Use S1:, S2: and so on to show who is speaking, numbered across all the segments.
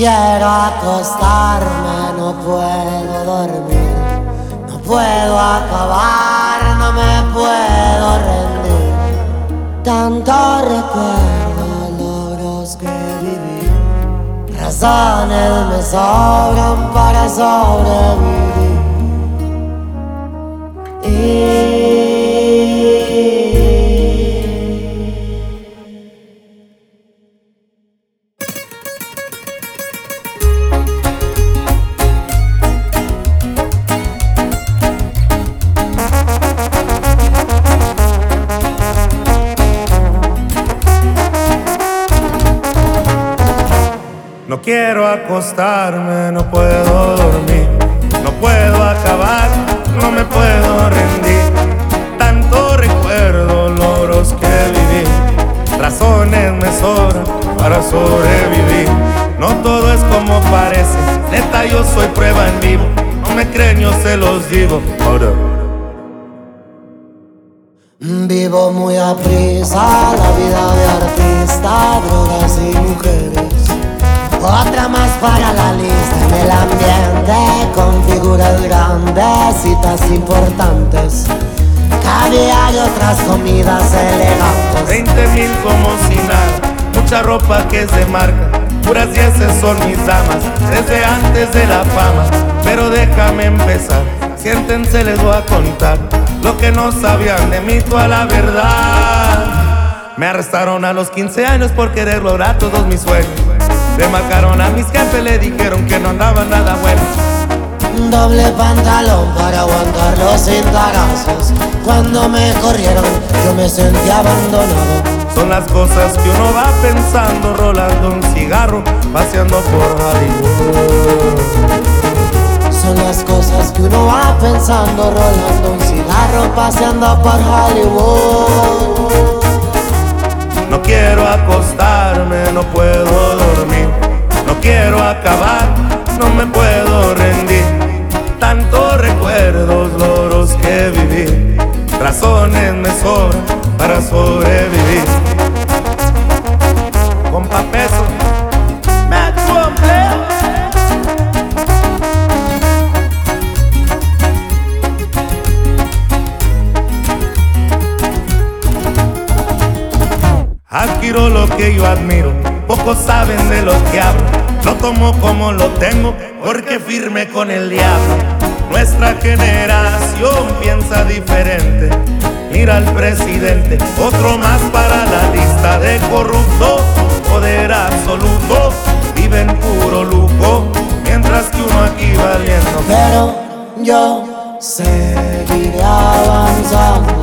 S1: quiero acostarme, no puedo dormir, no puedo acabar, no me puedo rendir. Tanto recuerdo, logros que viví, razones me sobran para sobrevivir.
S2: No quiero acostarme, no puedo dormir, no puedo acabar, no me puedo rendir. Tanto recuerdo, logros que viví, razones me sobran para sobrevivir. No todo es como parece, neta yo soy prueba en vivo. No me creen, yo se los digo. Ahora
S1: vivo muy aprisa la vida de artista, drogas y mujeres. Otra más para la lista en el ambiente, con figuras grandes, citas importantes, caviar y otras comidas elegantes.
S2: 20,000 como si nada, mucha ropa que es de marca, puras dieces son mis damas, desde antes de la fama. Pero déjame empezar, siéntense, les voy a contar lo que no sabían de mí, toda la verdad. Me arrestaron a los 15 años por querer lograr todos mis sueños. Le marcaron a mis jefes, le dijeron que no andaba nada bueno.
S1: Doble pantalón para aguantar los cintarazos. Cuando me corrieron yo me sentí abandonado.
S2: Son las cosas que uno va pensando, rolando un cigarro, paseando por Hollywood.
S1: Son las cosas que uno va pensando, rolando un cigarro, paseando por Hollywood.
S2: No quiero acostarme, no puedo dormir, no quiero acabar, no me puedo rendir. Tantos recuerdos, logros que viví, razones me sobran para sobrevivir. Compa Peso, Maxwell Play. Adquiero lo que yo admiro, pocos saben de lo que hablo. Lo tomo como lo tengo, porque firme con el diablo. Nuestra generación piensa diferente. Mira al presidente, otro más para la lista de corruptos. Poder absoluto, viven puro lujo, mientras que uno aquí valiendo.
S1: Pero yo seguiré avanzando.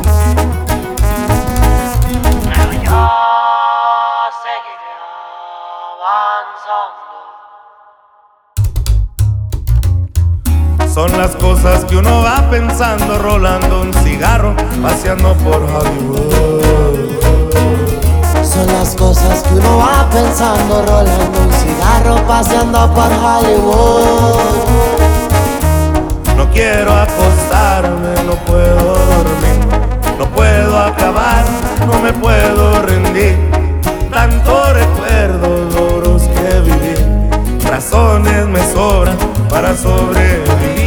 S2: Son las cosas que uno va pensando, rolando un cigarro, paseando por Hollywood.
S1: Son las cosas que uno va pensando, rolando un cigarro, paseando por Hollywood.
S2: No quiero acostarme, no puedo dormir, no puedo acabar, no me puedo rendir. Tantos recuerdos, logros que viví, razones me sobran para sobrevivir.